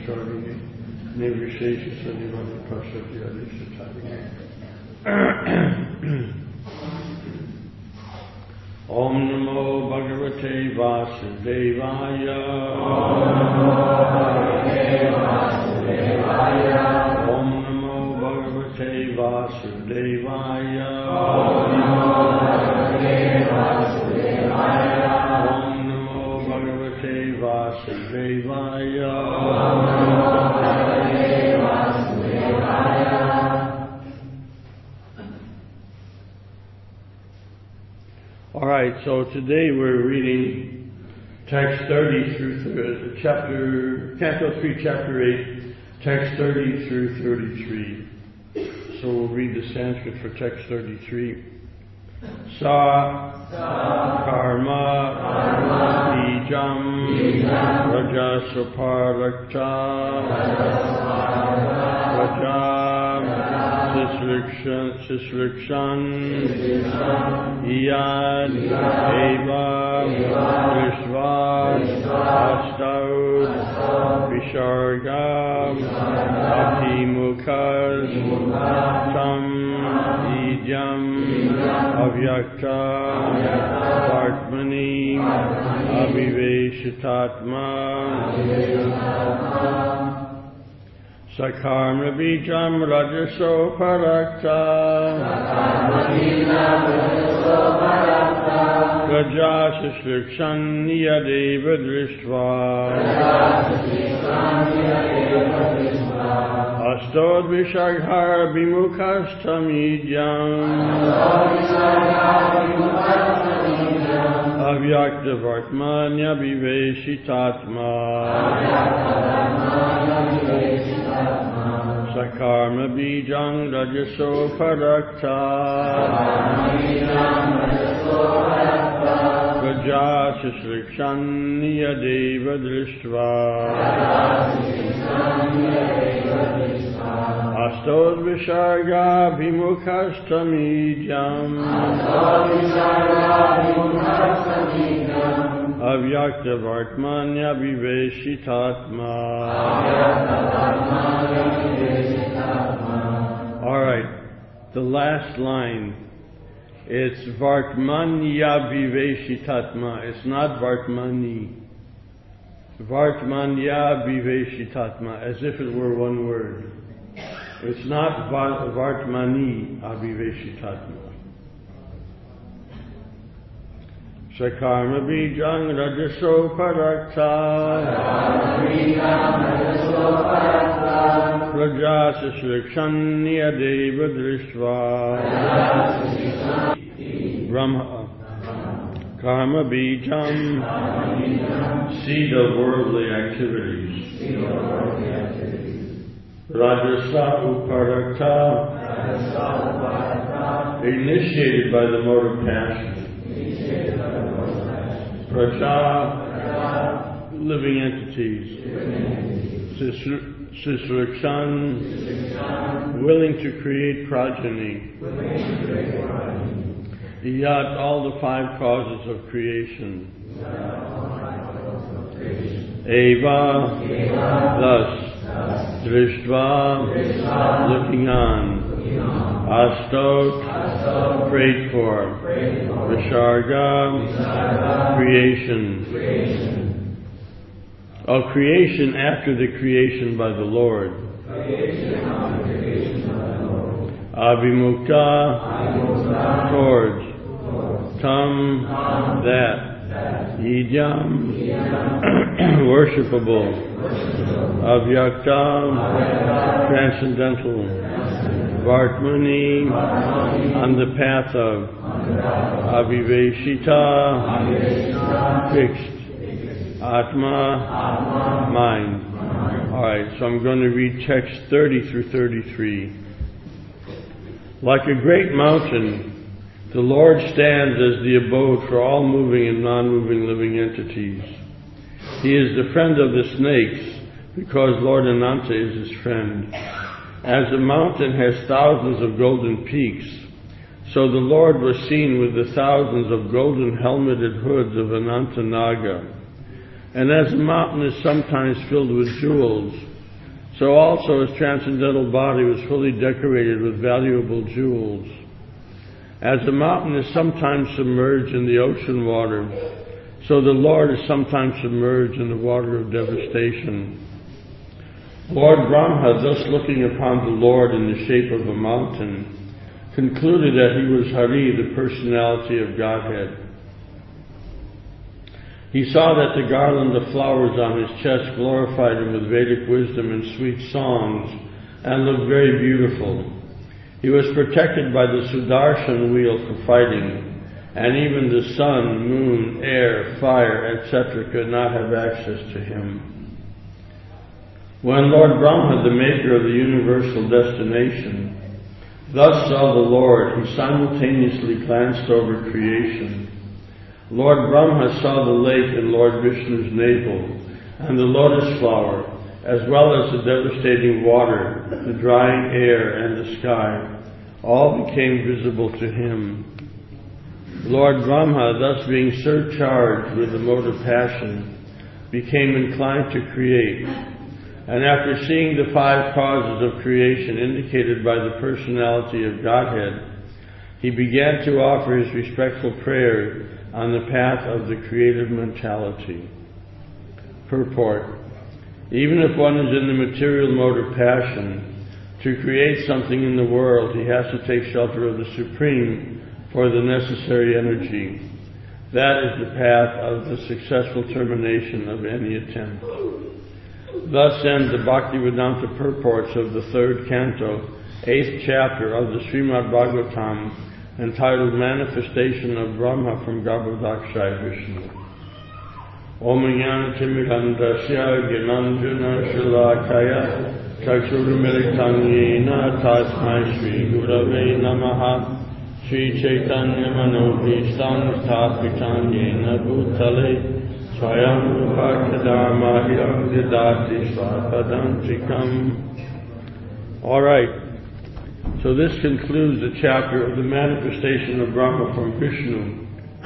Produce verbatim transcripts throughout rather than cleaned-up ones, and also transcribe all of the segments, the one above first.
Charini, Nirvishesha Sadivati Prasati Adhishatari. Om Namo Bhagavate Vasudevaya. Om Namo Bhagavate Vasudevaya. Om Namo Bhagavate Vasudevaya. All right, so today we're reading text thirty through th- chapter, Canto three, chapter eight, text thirty through thirty-three. So we'll read the Sanskrit for text thirty-three. Sa, Sa Karma, Karma Bijam, Rajasaparakta, Rajam, Sisrikshan, Sisrikshan, Iyad, Eva, Vishva, Astav, Vishargam, Atimukas, Tam, Idyam, Avyakta, Vartmani, Aviveshitatma, Sakarma Bijam Rajaso Parakta, Rajasishlikshan Niyadeva Drishtva, Astod Vishaghar Bimukastamidyam, Avyakta Vartmanya Viveshitatma, Sakarma Bijam Rajaso Parakta, Rajasishlikshan Niyadeva Drishtva, Astod Visharga Bimukastamidhyam, Avyakta Vartmanya Viveshitatma. All right, the last line. It's Vartmanya Viveshitatma. It's not Vartmani. Vartmanya Viveshitatma, as if it were one word. It's not Vartmani Aviveshitatma. Sakarma Bijang Rajaso Parakta, Rajasishlikshan Niyadeva Drishtva, Brahma Karma Bijam, seed of worldly activities. Rajasa Uparakta, initiated by the mode of passion. Praja, living entities. Sisrikshan, willing to create progeny. Iyat, all the five causes of creation. Eva, thus. Drishtva, looking on. Astot, prayed for. Visharga, creation. Oh, creation after the creation by the Lord. Abhimukta, towards. Tam, that. Idyam, worshipable. Avyakta, transcendental. Vartmani, on the path of. Aviveshita, fixed. Atma, mind. Alright, so I'm going to read text thirty through thirty-three. Like a great mountain, the Lord stands as the abode for all moving and non-moving living entities. He is the friend of the snakes, because Lord Ananta is his friend. As a mountain has thousands of golden peaks, so the Lord was seen with the thousands of golden helmeted hoods of Ananta Naga. And as a mountain is sometimes filled with jewels, so also his transcendental body was fully decorated with valuable jewels. As the mountain is sometimes submerged in the ocean water, so the Lord is sometimes submerged in the water of devastation. Lord Brahma, thus looking upon the Lord in the shape of a mountain, concluded that he was Hari, the personality of Godhead. He saw that the garland of flowers on his chest glorified him with Vedic wisdom and sweet songs, and looked very beautiful. He was protected by the Sudarshan wheel for fighting, and even the sun, moon, air, fire, et cetera could not have access to him. When Lord Brahma, the maker of the universal destination, thus saw the Lord, he simultaneously glanced over creation. Lord Brahma saw the lake in Lord Vishnu's navel, and the lotus flower, as well as the devastating water, the drying air, and the sky, all became visible to him. Lord Brahma, thus being surcharged with the mode of passion, became inclined to create, and after seeing the five causes of creation indicated by the personality of Godhead, he began to offer his respectful prayer on the path of the creative mentality. Purport: even if one is in the material mode of passion, to create something in the world, he has to take shelter of the Supreme for the necessary energy. That is the path of the successful termination of any attempt. Thus end the Bhaktivedanta purports of the third canto, eighth chapter of the Srimad Bhagavatam, entitled Manifestation of Brahma from Garbhodakshaya Vishnu. Om Jnana Timirandasya Gyananjana Shalakaya Chakshurumilitam Yena Tasmai Shri Gurave Namaha Shri Chaitanya Manobhishtam Sthapitam Yena Bhutale Swayam Bhakti-dharma-hiyam Didati Swapadantikam. All right. So this concludes the chapter of the manifestation of Brahma from Vishnu.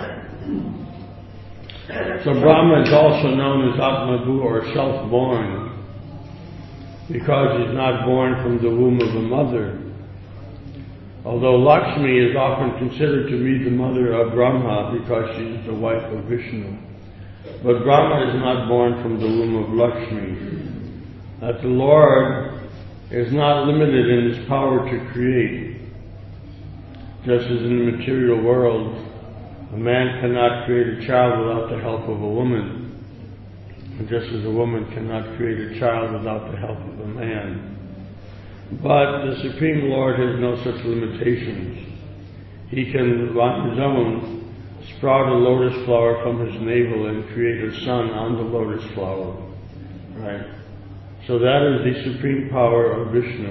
So Brahma is also known as Atmabhu, or self-born, because he's not born from the womb of a mother. Although Lakshmi is often considered to be the mother of Brahma because she is the wife of Vishnu. But Brahma is not born from the womb of Lakshmi. That the Lord is not limited in his power to create. Just as in the material world, a man cannot create a child without the help of a woman, and just as a woman cannot create a child without the help of a man. But the Supreme Lord has no such limitations. He can, on his own, sprout a lotus flower from his navel and create a sun on the lotus flower. Right? So that is the supreme power of Vishnu.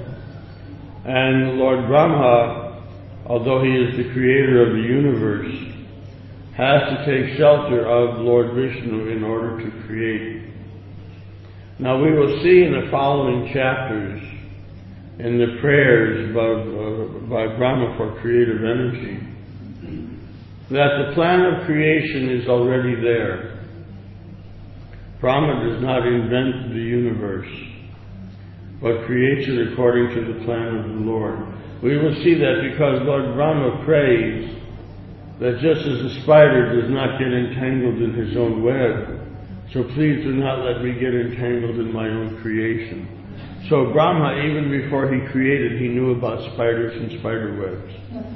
And Lord Brahma, although he is the creator of the universe, has to take shelter of Lord Vishnu in order to create. Now we will see in the following chapters, in the prayers by, uh, by Brahma for creative energy, that the plan of creation is already there. Brahma does not invent the universe, but creates it according to the plan of the Lord. We will see that because Lord Brahma prays that just as the spider does not get entangled in his own web, so please do not let me get entangled in my own creation. So Brahma, even before he created, he knew about spiders and spider webs.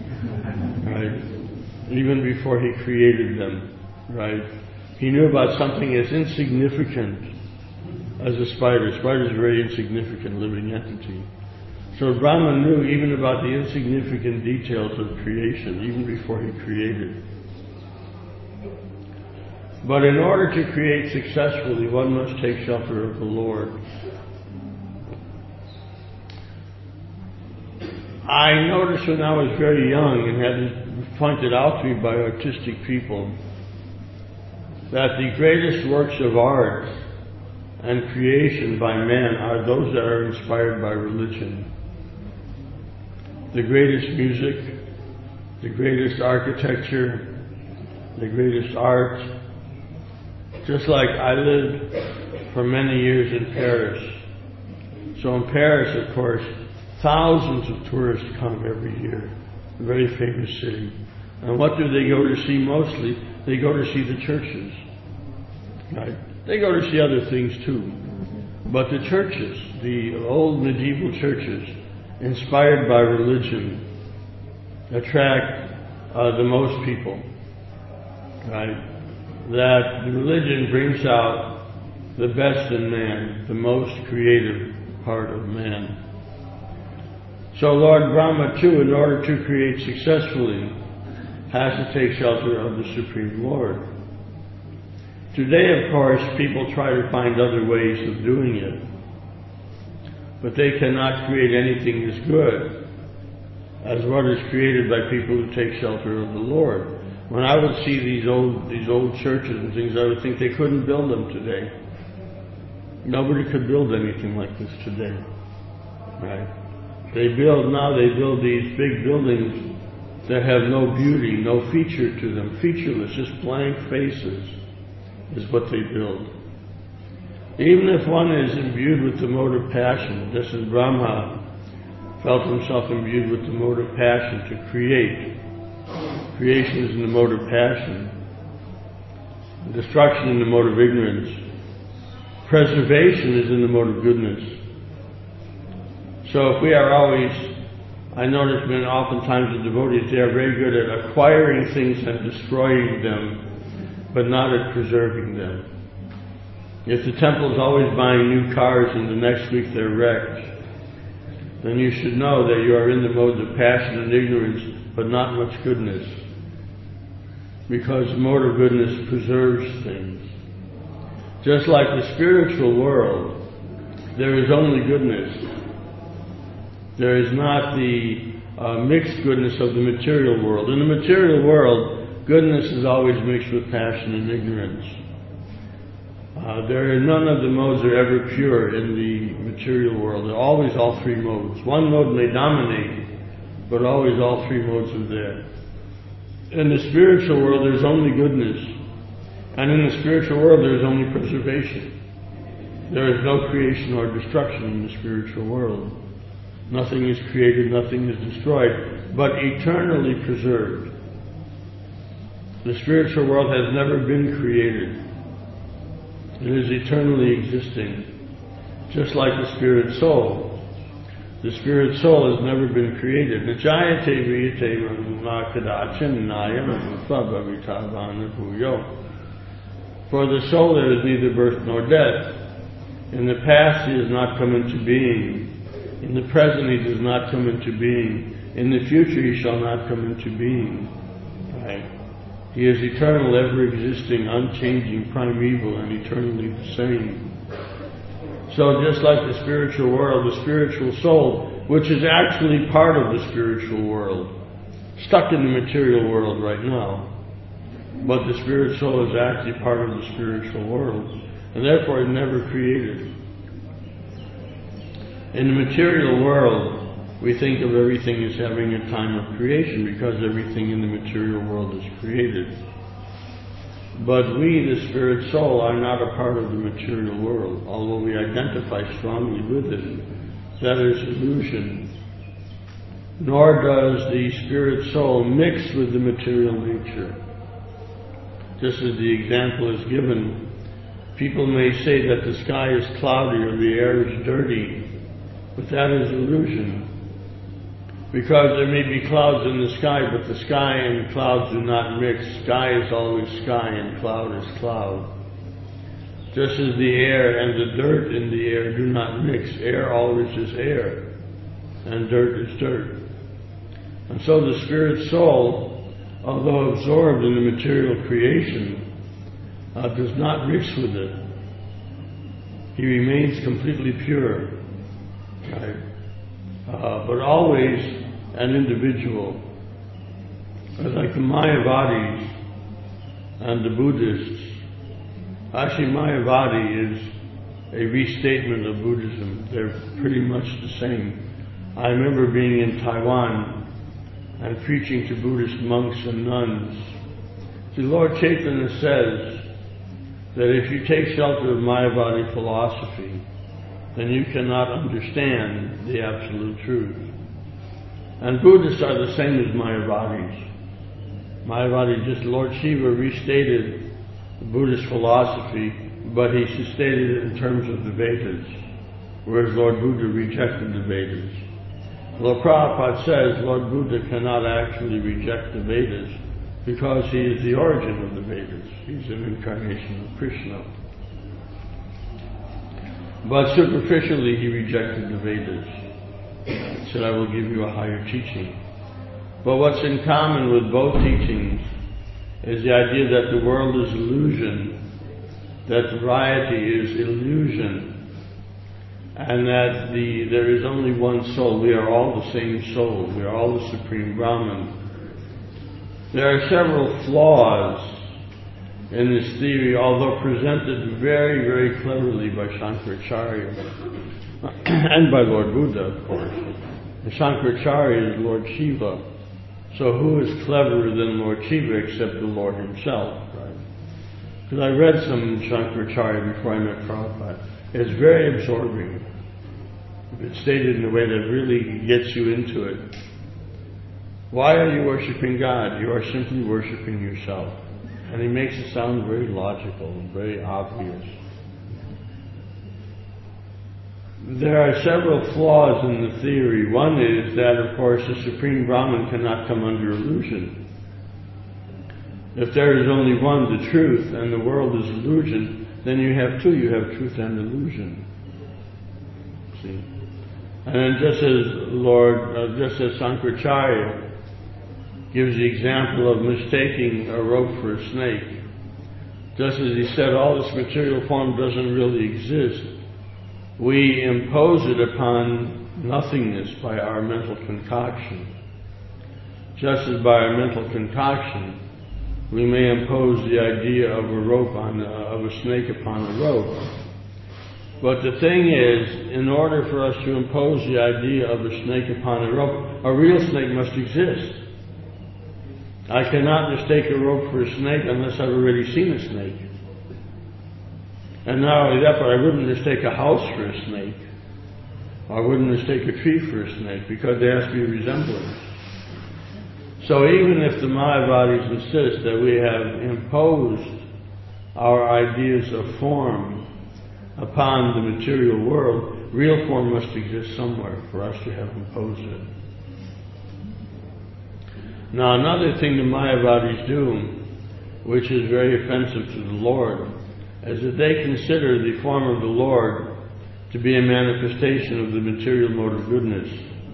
Right? Even before he created them. Right? He knew about something as insignificant as a spider. A spider is a very insignificant living entity. So Brahma knew even about the insignificant details of creation, even before he created. But in order to create successfully, one must take shelter of the Lord. I noticed when I was very young, and had it pointed out to me by artistic people, that the greatest works of art and creation by man are those that are inspired by religion. The greatest music, the greatest architecture, the greatest art. Just like I lived for many years in Paris, So in Paris, of course, thousands of tourists come every year. A very famous city. And what do they go to see mostly? They go to see the churches. Right? They go to see other things too. But the churches, the old medieval churches, inspired by religion, attract uh, the most people. Right? That the religion brings out the best in man, the most creative part of man. So Lord Brahma too, in order to create successfully, has to take shelter of the Supreme Lord. Today, of course, people try to find other ways of doing it, but they cannot create anything as good as what is created by people who take shelter of the Lord. When I would see these old these old churches and things, I would think they couldn't build them today. Nobody could build anything like this today, right? They build now. They build these big buildings that have no beauty, no feature to them, featureless, just blank faces is what they build. Even if one is imbued with the mode of passion, just as Brahma felt himself imbued with the mode of passion to create. Creation is in the mode of passion. Destruction in the mode of ignorance. Preservation is in the mode of goodness. So if we are always, I notice when oftentimes the devotees, they are very good at acquiring things and destroying them, but not at preserving them. If the temple is always buying new cars and the next week they're wrecked, then you should know that you are in the modes of passion and ignorance, but not much goodness. Because the mode of goodness preserves things. Just like the spiritual world, there is only goodness. There is not the uh, mixed goodness of the material world. In the material world, goodness is always mixed with passion and ignorance. Uh, there are none of the modes are ever pure in the material world. There are always all three modes. One mode may dominate, but always all three modes are there. In the spiritual world, there's only goodness. And in the spiritual world, there's only preservation. There is no creation or destruction in the spiritual world. Nothing is created, nothing is destroyed, but eternally preserved. The spiritual world has never been created. It is eternally existing, just like the spirit soul. The spirit soul has never been created. For the soul there is neither birth nor death. In the past he has not come into being. In the present he does not come into being. In the future he shall not come into being. Right? He is eternal, ever-existing, unchanging, primeval, and eternally the same. So just like the spiritual world, the spiritual soul, which is actually part of the spiritual world, stuck in the material world right now, but the spirit soul is actually part of the spiritual world, and therefore is never created. In the material world, we think of everything as having a time of creation because everything in the material world is created. But we, the spirit soul, are not a part of the material world, although we identify strongly with it. That is illusion. Nor does the spirit soul mix with the material nature. Just as the example is given, people may say that the sky is cloudy or the air is dirty, but that is illusion. Because there may be clouds in the sky, but the sky and clouds do not mix. Sky is always sky and cloud is cloud. Just as the air and the dirt in the air do not mix. Air always is air, and dirt is dirt. And so the spirit soul, although absorbed in the material creation, uh, does not mix with it. He remains completely pure. Right? Uh, but always an individual. Like the Mayavadis and the Buddhists. Actually, Mayavadi is a restatement of Buddhism. They're pretty much the same. I remember being in Taiwan and preaching to Buddhist monks and nuns. The Lord Chaitanya says that if you take shelter of Mayavadi philosophy, then you cannot understand the absolute truth. And Buddhists are the same as Mayavadis. Mayavadi, just Lord Shiva restated the Buddhist philosophy, but he stated it in terms of the Vedas, whereas Lord Buddha rejected the Vedas. Lord Prabhupada says Lord Buddha cannot actually reject the Vedas because he is the origin of the Vedas. He's an incarnation of Krishna. But superficially he rejected the Vedas. He said, I will give you a higher teaching. But what's in common with both teachings is the idea that the world is illusion, that variety is illusion, and that the there is only one soul. We are all the same soul. We are all the Supreme Brahman. There are several flaws in this theory, although presented very, very cleverly by Shankaracharya and by Lord Buddha, of course. And Shankaracharya is Lord Shiva. So who is cleverer than Lord Shiva except the Lord himself, right? Because I read some Shankaracharya before I met Prabhupada. It's very absorbing. It's stated in a way that really gets you into it. Why are you worshiping God? You are simply worshiping yourself. And he makes it sound very logical and very obvious. There are several flaws in the theory. One is that, of course, the Supreme Brahman cannot come under illusion. If there is only one, the truth, and the world is illusion, then you have two. You have truth and illusion. See? And then just as Lord, uh, just as Shankaracharya gives the example of mistaking a rope for a snake, just as he said all this material form doesn't really exist, we impose it upon nothingness by our mental concoction. Just as by our mental concoction, we may impose the idea of a rope on, uh, of a snake upon a rope. But the thing is, in order for us to impose the idea of a snake upon a rope, a real snake must exist. I cannot mistake a rope for a snake unless I've already seen a snake. And not only that, but I wouldn't mistake a house for a snake. I wouldn't mistake a tree for a snake, because there has to be resemblance. So even if the Mayavadis insist that we have imposed our ideas of form upon the material world, real form must exist somewhere for us to have imposed it. Now another thing the Mayavadis do, which is very offensive to the Lord, is that they consider the form of the Lord to be a manifestation of the material mode of goodness.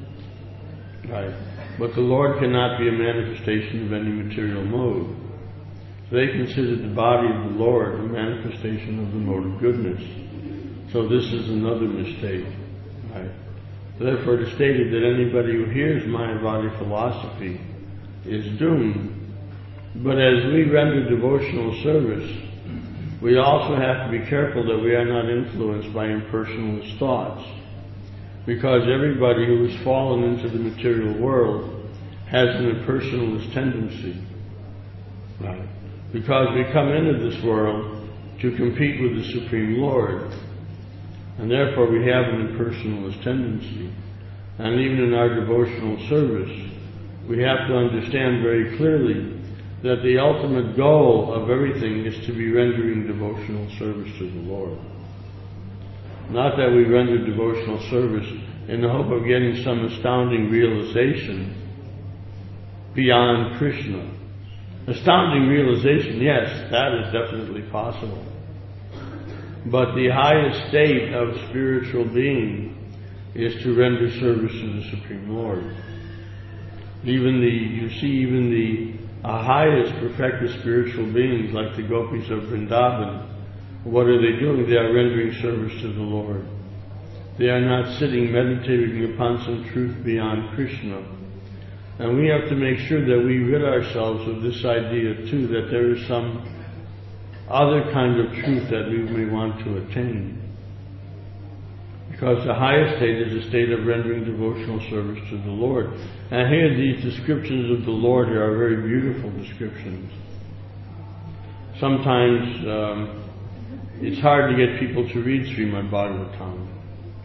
Right? But the Lord cannot be a manifestation of any material mode. They consider the body of the Lord a manifestation of the mode of goodness. So this is another mistake. Right? Therefore, it is stated that anybody who hears Mayavadi philosophy is doomed. But as we render devotional service, we also have to be careful that we are not influenced by impersonalist thoughts. Because everybody who has fallen into the material world has an impersonalist tendency. Right? Because we come into this world to compete with the Supreme Lord. And therefore we have an impersonalist tendency. And even in our devotional service, we have to understand very clearly that the ultimate goal of everything is to be rendering devotional service to the Lord. Not that we render devotional service in the hope of getting some astounding realization beyond Krishna. Astounding realization, yes, that is definitely possible. But the highest state of spiritual being is to render service to the Supreme Lord. Even the, you see, even the uh, highest perfected spiritual beings like the gopis of Vrindavan, what are they doing? They are rendering service to the Lord. They are not sitting meditating upon some truth beyond Krishna. And we have to make sure that we rid ourselves of this idea too, that there is some other kind of truth that we may want to attain. Because the highest state is a state of rendering devotional service to the Lord. And here these descriptions of the Lord here are very beautiful descriptions. Sometimes um, it's hard to get people to read Srimad Bhagavatam.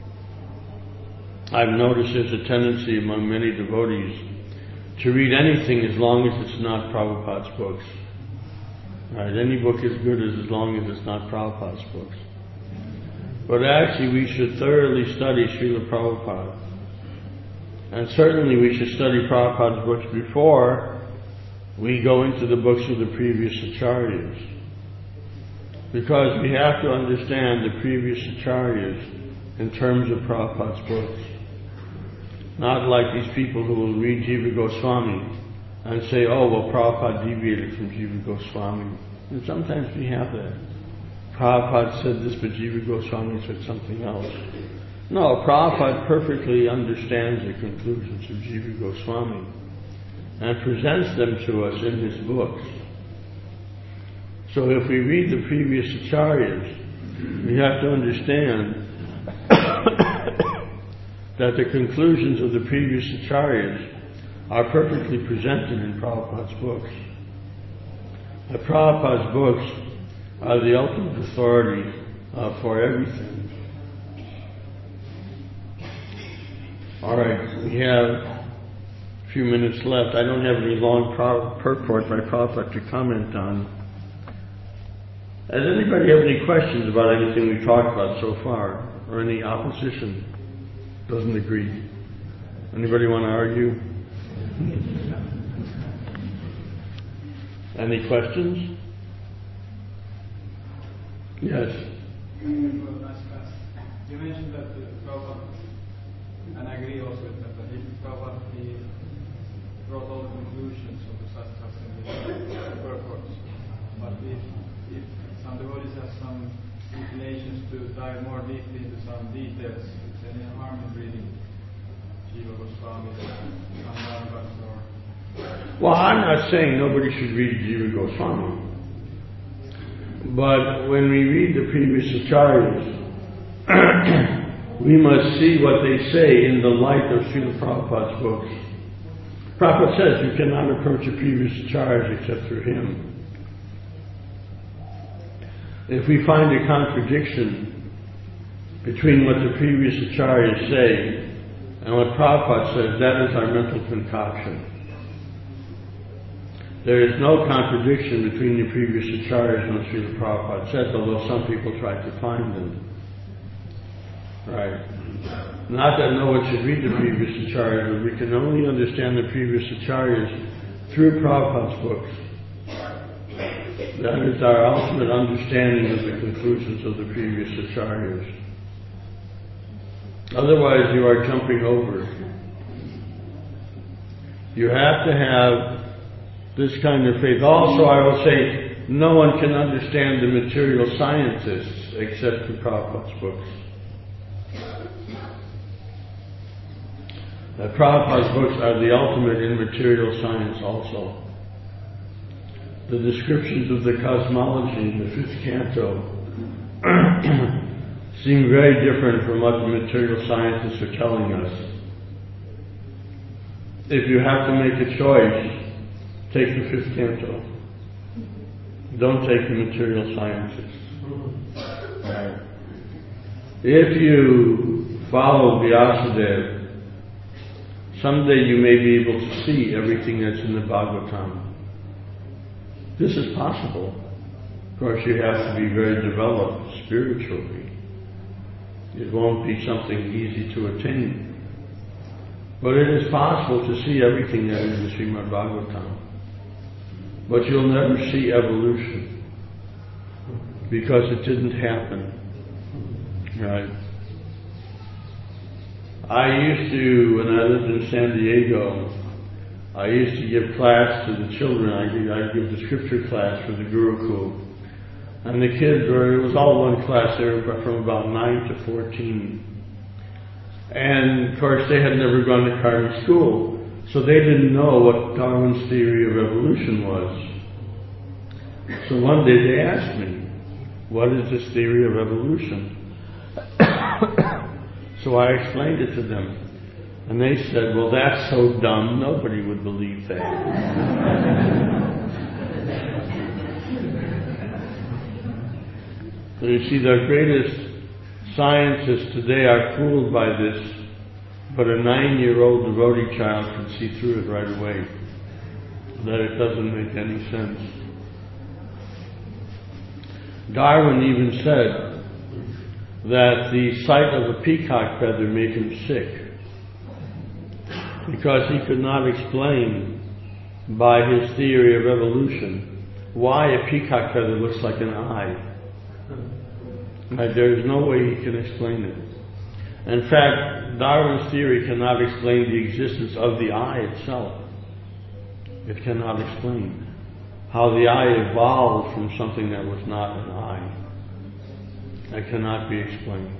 I've noticed there's a tendency among many devotees to read anything as long as it's not Prabhupada's books. Right? Any book is good as, as long as it's not Prabhupada's books. But actually we should thoroughly study Srila Prabhupada. And certainly we should study Prabhupada's books before we go into the books of the previous acharyas. Because we have to understand the previous acharyas in terms of Prabhupada's books. Not like these people who will read Jiva Goswami and say, oh, well, Prabhupada deviated from Jiva Goswami. And sometimes we have that. Prabhupada said this, but Jiva Goswami said something else. No, Prabhupada perfectly understands the conclusions of Jiva Goswami and presents them to us in his books. So if we read the previous acharyas, we have to understand that the conclusions of the previous acharyas are perfectly presented in Prabhupada's books. The Prabhupada's books are the ultimate authority uh, for everything. All right, we have a few minutes left. I don't have any long pro- purport by Prabhupada to comment on. Does anybody have any questions about anything we've talked about so far, or any opposition? Doesn't agree? Anybody want to argue? Any questions? Yes. You mentioned that the Prabhupada, and I agree also with that, that he, Prabhupada, he brought all the conclusions of the Shastras in the purports. But if, if some devotees have some inclinations to dive more deeply into some details, is there any harm in reading Jiva Goswami, Sambhagas, or... Well, I'm not saying nobody should read Jiva Goswami. But when we read the previous acharyas, we must see what they say in the light of Srila Prabhupada's books. Prabhupada says you cannot approach a previous acharyas except through him. If we find a contradiction between what the previous acharyas say and what Prabhupada says, that is our mental concoction. There is no contradiction between the previous acharyas and what Srila Prabhupada says, although some people try to find them. Right. Not that no one should read the previous acharyas, but we can only understand the previous acharyas through Prabhupada's books. That is our ultimate understanding of the conclusions of the previous acharyas. Otherwise you are jumping over. You have to have this kind of faith. Also, I will say, no one can understand the material scientists except through Prabhupada's books. The Prabhupada's books are the ultimate in material science also. The descriptions of the cosmology in the fifth canto seem very different from what the material scientists are telling us. If you have to make a choice, take the fifth canto. Don't take the material sciences. Right. If you follow Vyasadeva, someday you may be able to see everything that's in the Bhagavatam. This is possible. Of course, you have to be very developed spiritually. It won't be something easy to attain. But it is possible to see everything that is in the Srimad Bhagavatam. But you'll never see evolution because it didn't happen. Right? I used to, when I lived in San Diego, I used to give class to the children. I I'd give the scripture class for the Gurukul. And the kids were, it was all one class, they were from about nine to fourteen. And of course they had never gone to Karma school, so they didn't know what Darwin's theory of evolution was. So one day they asked me, what is this theory of evolution? So I explained it to them. And they said, well, that's so dumb, nobody would believe that. So you see, the greatest scientists today are fooled by this But a nine-year-old devotee child can see through it right away, that it doesn't make any sense. Darwin even said that the sight of a peacock feather made him sick, because he could not explain by his theory of evolution why a peacock feather looks like an eye. Right? There is no way he can explain it. In fact, Darwin's theory cannot explain the existence of the eye itself. It cannot explain how the eye evolved from something that was not an eye. That cannot be explained.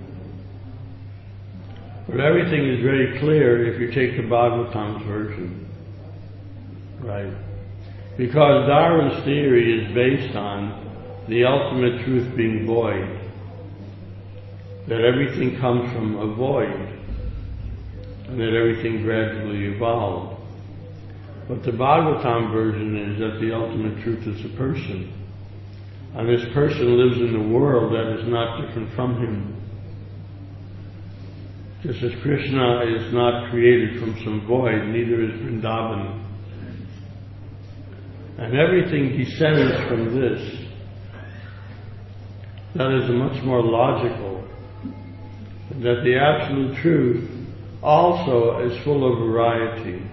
But everything is very clear if you take the Bhagavatam's version. Right? Because Darwin's theory is based on the ultimate truth being void. That everything comes from a void, and that everything gradually evolved. But the Bhagavatam version is that the ultimate truth is a person, and this person lives in a world that is not different from him. Just as Krishna is not created from some void, neither is Vrindavan. And everything descends from this. That is much more logical. That the absolute truth also is full of variety.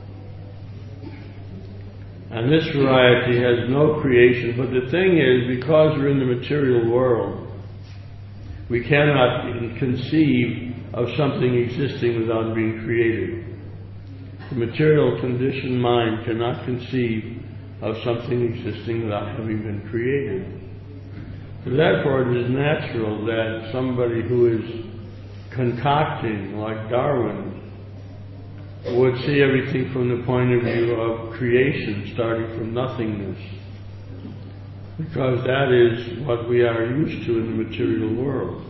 And this variety has no creation. But the thing is, because we're in the material world, we cannot even conceive of something existing without being created. The material conditioned mind cannot conceive of something existing without having been created. So therefore, it is natural that somebody who is concocting, like Darwin, would see everything from the point of view of creation, starting from nothingness. Because that is what we are used to in the material world.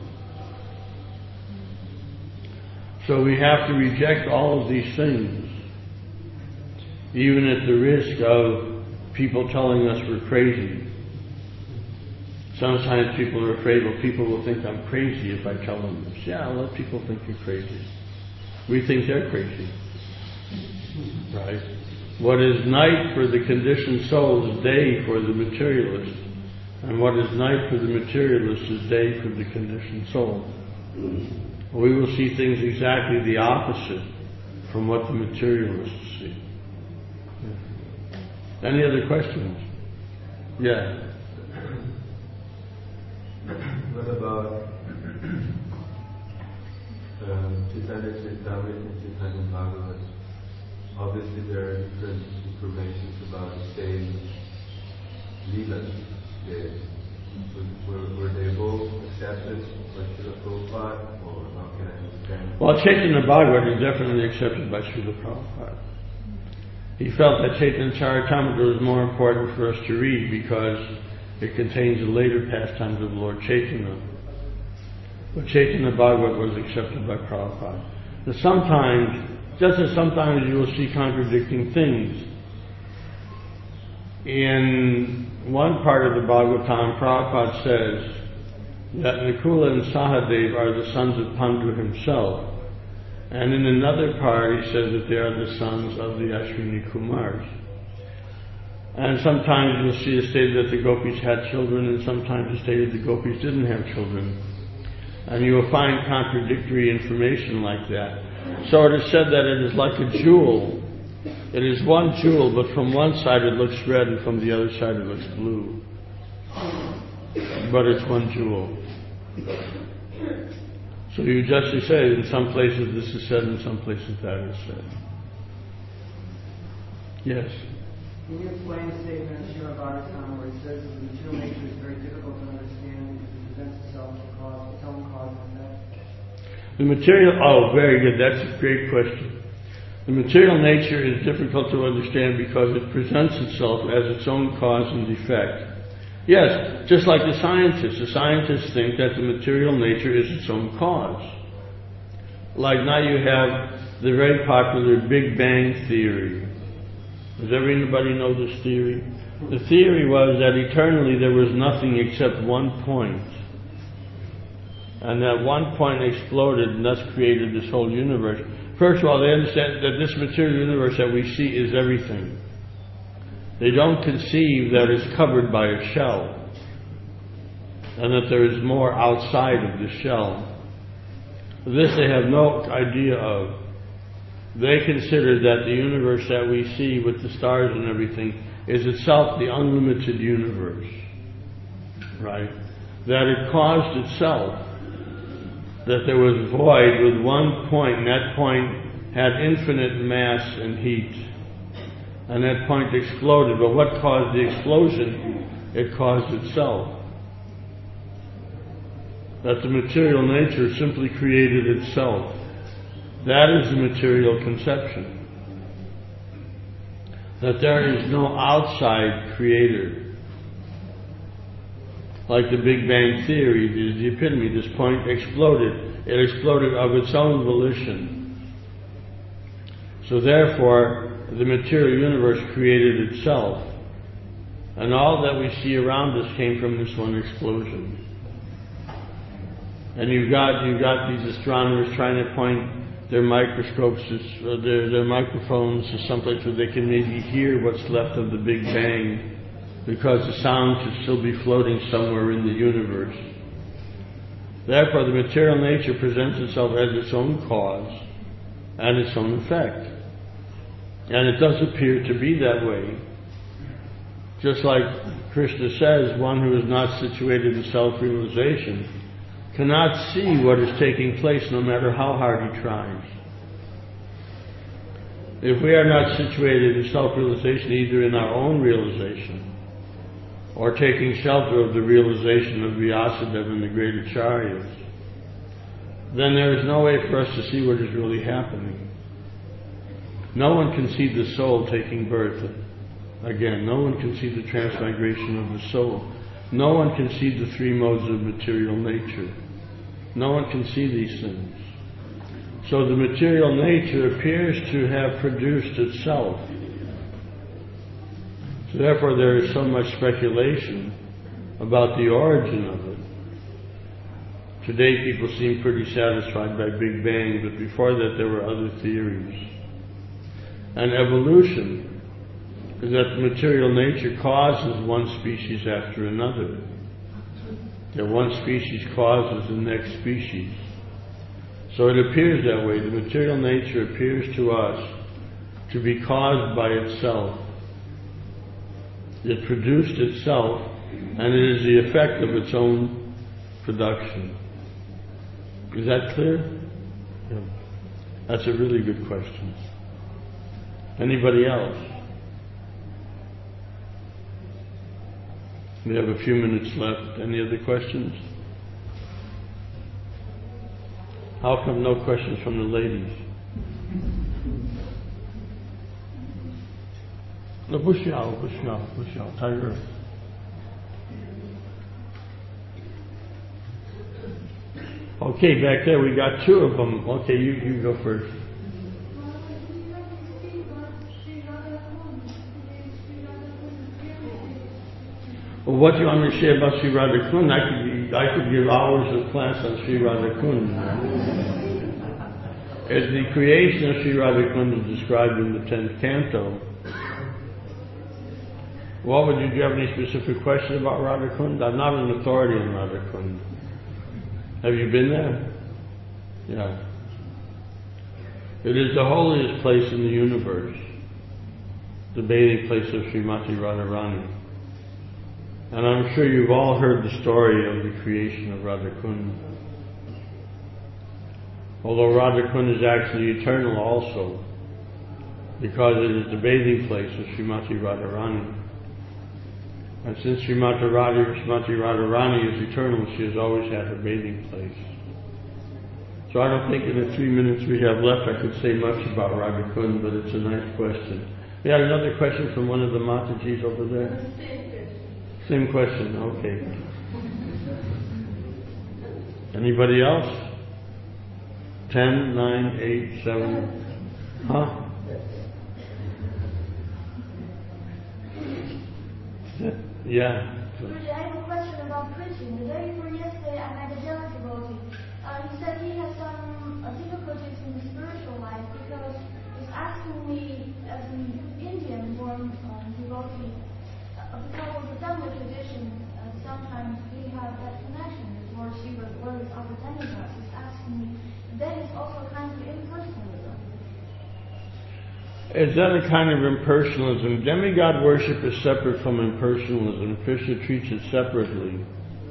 So we have to reject all of these things, even at the risk of people telling us we're crazy. Sometimes people are afraid, well, people will think I'm crazy if I tell them this. Yeah, let people think you're crazy. We think they're crazy. Right? What is night for the conditioned soul is day for the materialist. And what is night for the materialist is day for the conditioned soul. We will see things exactly the opposite from what the materialists see. Yeah. Any other questions? Yeah. What about um, Chaitanya Charitamrita and Chaitanya Bhagavat? Obviously there are different informations about the same Leela. They, were, were they both accepted by Srila Prabhupada, or how can I understand? Well, Chaitanya Bhagavat is definitely accepted by Srila Prabhupada. He felt that Chaitanya Charitamrita was more important for us to read because it contains the later pastimes of Lord Chaitanya. But Chaitanya Bhagavat was accepted by Prabhupada. Now sometimes, just as sometimes you will see contradicting things. In one part of the Bhagavatam, Prabhupada says that Nakula and Sahadev are the sons of Pandu himself. And in another part, he says that they are the sons of the Ashwini Kumars. And sometimes you'll see it stated that the gopis had children, and sometimes it's stated the gopis didn't have children. And you will find contradictory information like that. So it is said that it is like a jewel. It is one jewel, but from one side it looks red, and from the other side it looks blue. But it's one jewel. So you justly say, in some places this is said, in some places that is said. Yes? Can you explain the statement of Srila Bhagavatam where it says that the material nature is very difficult to understand because it presents itself to cause its own cause and effect? The material, oh, very good, that's a great question. The material nature is difficult to understand because it presents itself as its own cause and effect. Yes, just like the scientists. The scientists think that the material nature is its own cause. Like now you have the very popular Big Bang Theory. Does everybody know this theory? The theory was that eternally there was nothing except one point. and at one point exploded and thus created this whole universe. First of all, they understand that this material universe that we see is everything. They don't conceive that it's covered by a shell, and that there is more outside of the shell. This they have no idea of. They consider that the universe that we see with the stars and everything is itself the unlimited universe, right? That it caused itself, that there was void with one point, and that point had infinite mass and heat, and that point exploded. But what caused the explosion? It caused itself. That the material nature simply created itself. That is the material conception. That there is no outside creator. Like the Big Bang Theory is the epitome. This point exploded. It exploded of its own volition. So therefore, the material universe created itself. And all that we see around us came from this one explosion. And you've got you've got these astronomers trying to point their microscopes, uh, their, their microphones to someplace where they can maybe hear what's left of the Big Bang, because the sound should still be floating somewhere in the universe. Therefore, the material nature presents itself as its own cause and its own effect. And it does appear to be that way. Just like Krishna says, one who is not situated in self-realization cannot see what is taking place no matter how hard he tries. If we are not situated in self-realization either in our own realization or taking shelter of the realization of Vyasadeva and the great acharyas, then there is no way for us to see what is really happening. No one can see the soul taking birth again. No one can see the transmigration of the soul. No one can see the three modes of material nature. No one can see these things. So the material nature appears to have produced itself. So therefore there is so much speculation about the origin of it. Today people seem pretty satisfied by Big Bang, but before that there were other theories. And evolution is that the material nature causes one species after another. That one species causes the next species. So it appears that way. The material nature appears to us to be caused by itself. It produced itself, and it is the effect of its own production. Is that clear? Yeah. That's a really good question. Anybody else? We have a few minutes left. Any other questions? How come no questions from the ladies? No, push out, push out, push out. Tiger. Okay, back there we got two of them. Okay, you, you go first. Well, what do you want me to say about Sri Radhakund? I could, I could give hours of class on Sri Radhakund. As the creation of Sri Radhakund is described in the tenth canto, what would you, do you have any specific question about Radhakund? I'm not an authority on Radhakund. Have you been there? Yeah. It is the holiest place in the universe, the bathing place of Srimati Radharani. And I'm sure you've all heard the story of the creation of Radhakund. Although Radhakund is actually eternal also, because it is the bathing place of Srimati Radharani. And since Srimati Radharani, Srimati Radharani is eternal, she has always had her bathing place. So I don't think in the three minutes we have left I could say much about Radhakund, but it's a nice question. We had another question from one of the Matajis over there. Same question, okay. Anybody else? Ten, nine, eight, seven. Huh? Yeah. I have a question about preaching. The day before yesterday, I made a joke about it. said he has some uh, difficulties in the spiritual life because he's asking me, as an Indian born um, devotee, uh, because of the family tradition, uh, sometimes we have that connection with Lord Shiva, or with other demigods. He's asking me, that is also kind of impersonalism. Is that a kind of impersonalism? Demigod worship is separate from impersonalism. Krishna treats it separately.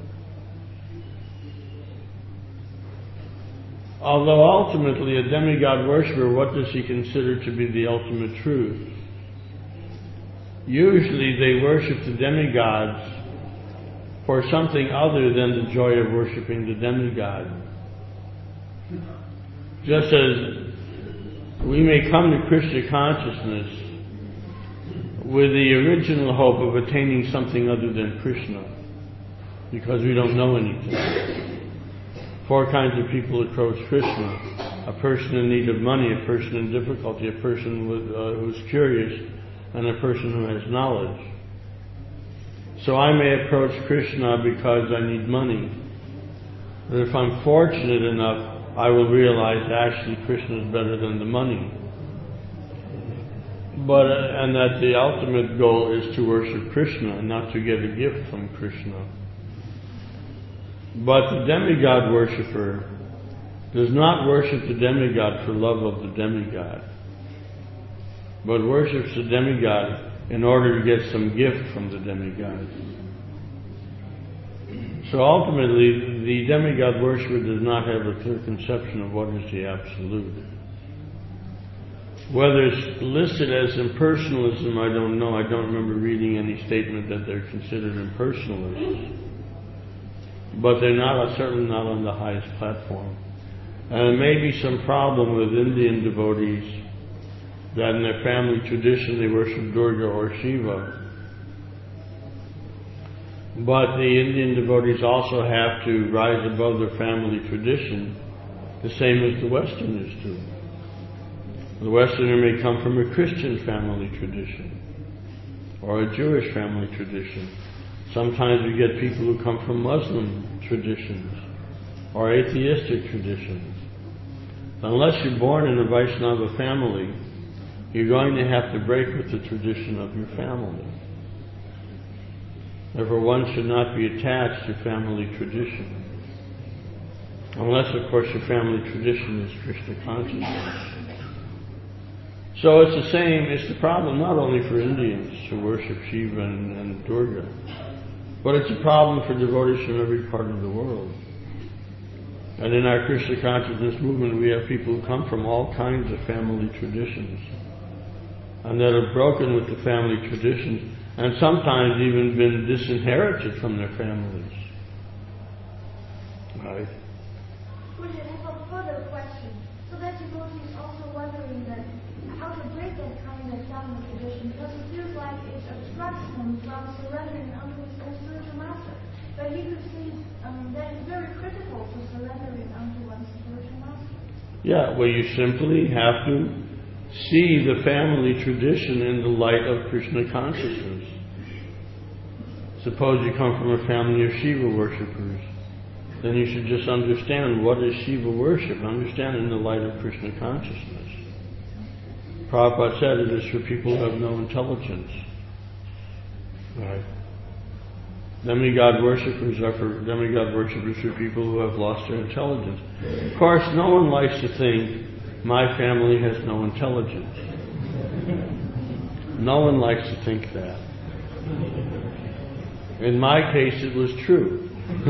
Although ultimately a demigod worshipper, what does he consider to be the ultimate truth? Usually they worship the demigods for something other than the joy of worshiping the demigod. Just as we may come to Krishna consciousness with the original hope of attaining something other than Krishna, because we don't know anything. Four kinds of people approach Krishna: a person in need of money, a person in difficulty, a person with, uh, who's curious, and a person who has knowledge. So I may approach Krishna because I need money. And if I'm fortunate enough, I will realize actually Krishna is better than the money. But, uh, and that the ultimate goal is to worship Krishna and not to get a gift from Krishna. But the demigod worshipper does not worship the demigod for love of the demigod, but worships the demigod in order to get some gift from the demigod. So ultimately, the demigod worshipper does not have a clear conception of what is the absolute. Whether it's listed as impersonalism, I don't know. I don't remember reading any statement that they're considered impersonalists. But they're not, certainly not on the highest platform. And there may be some problem with Indian devotees that in their family tradition they worship Durga or Shiva. But the Indian devotees also have to rise above their family tradition, the same as the Westerners do. The Westerner may come from a Christian family tradition or a Jewish family tradition. Sometimes we get people who come from Muslim traditions or atheistic traditions. Unless you're born in a Vaishnava family, you're going to have to break with the tradition of your family. Therefore, one should not be attached to family tradition. Unless, of course, your family tradition is Krishna consciousness. So it's the same, it's the problem not only for Indians who worship Shiva and, and Durga, but it's a problem for devotees from every part of the world. And in our Krishna consciousness movement, we have people who come from all kinds of family traditions, and that have broken with the family traditions, and sometimes even been disinherited from their families. Right? We should have a further question. So that devotee is also wondering that how to break that kind of family tradition, because it feels like it obstructs him from surrendering unto his own spiritual master. But he could see um, that it's very critical to surrendering unto one's spiritual master. Yeah, well, you simply have to see the family tradition in the light of Krishna consciousness. Suppose you come from a family of Shiva worshippers, then you should just understand what is Shiva worship, understand it in the light of Krishna consciousness. Prabhupada said it is for people who have no intelligence. Right? Demigod worshippers are for demigod worshippers for people who have lost their intelligence. Of course, no one likes to think my family has no intelligence. No one likes to think that. In my case, it was true.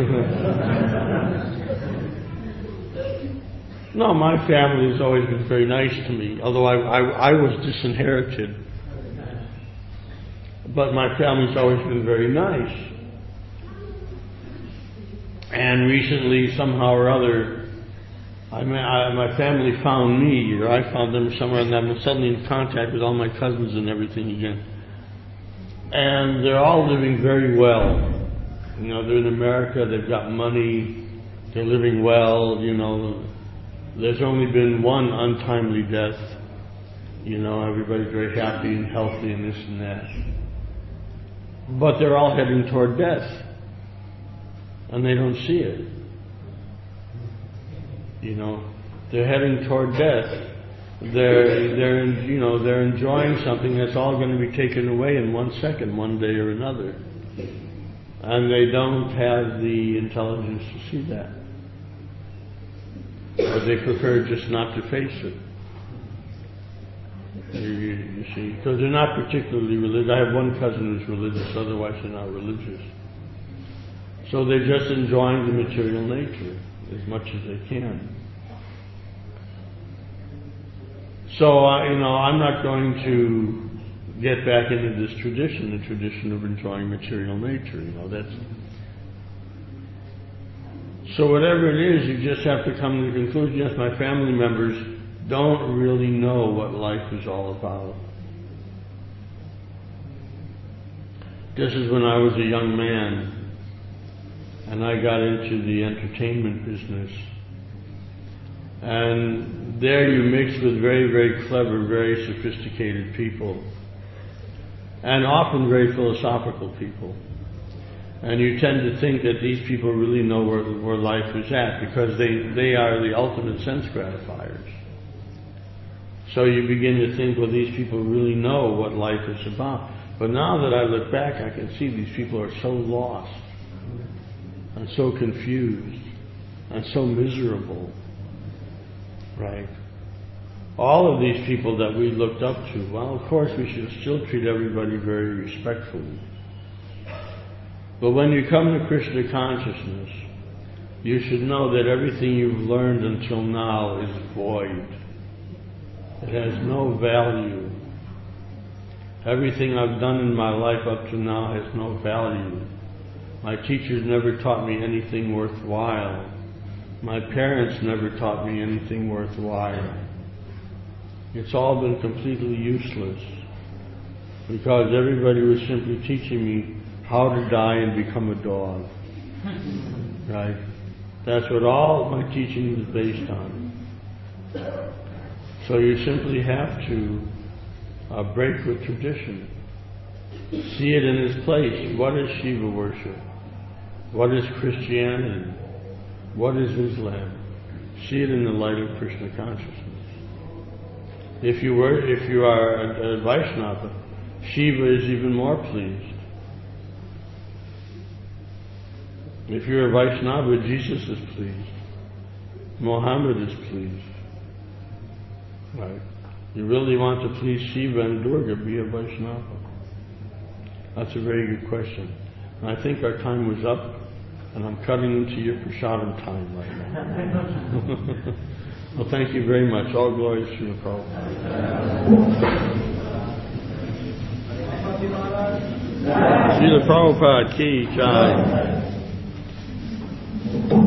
No, my family has always been very nice to me, although I, I, I was disinherited. But my family's always been very nice. And recently, somehow or other, I, I, my family found me, or I found them somewhere, and I'm suddenly in contact with all my cousins and everything again. And they're all living very well. You know, they're in America, they've got money, they're living well, you know. There's only been one untimely death. You know, everybody's very happy and healthy and this and that. But they're all heading toward death. And they don't see it. You know, they're heading toward death. They're, they're, you know, they're enjoying something that's all going to be taken away in one second, one day or another. And they don't have the intelligence to see that. Or they prefer just not to face it. You, you, you see, because they're not particularly religious. I have one cousin who's religious, otherwise they're not religious. So they're just enjoying the material nature as much as they can. So, uh, you know, I'm not going to get back into this tradition, the tradition of enjoying material nature, you know, that's... So whatever it is, you just have to come to the conclusion, yes, my family members don't really know what life is all about. This is when I was a young man, and I got into the entertainment business. And there you mix with very, very clever, very sophisticated people, and often very philosophical people. And you tend to think that these people really know where, where life is at, because they, they are the ultimate sense gratifiers. So you begin to think, well, these people really know what life is about. But now that I look back, I can see these people are so lost, and so confused, and so miserable. Right? All of these people that we looked up to, well, of course we should still treat everybody very respectfully. But when you come to Krishna consciousness, you should know that everything you've learned until now is void. It has no value. Everything I've done in my life up to now has no value. My teachers never taught me anything worthwhile. My parents never taught me anything worthwhile. It's all been completely useless, because everybody was simply teaching me how to die and become a dog. Right? That's what all my teaching is based on. So you simply have to uh, break with tradition. See it in its place. What is Shiva worship? What is Christianity? What is Islam? See it in the light of Krishna consciousness. If you were, if you are a, a Vaishnava, Shiva is even more pleased. If you're a Vaishnava, Jesus is pleased. Muhammad is pleased. Right? You really want to please Shiva and Durga, be a Vaishnava. That's a very good question. And I think our time was up, and I'm cutting into your prasadam time right now. Well, thank you very much. All glories to the Prabhupada. Srila Prabhupada ki jai.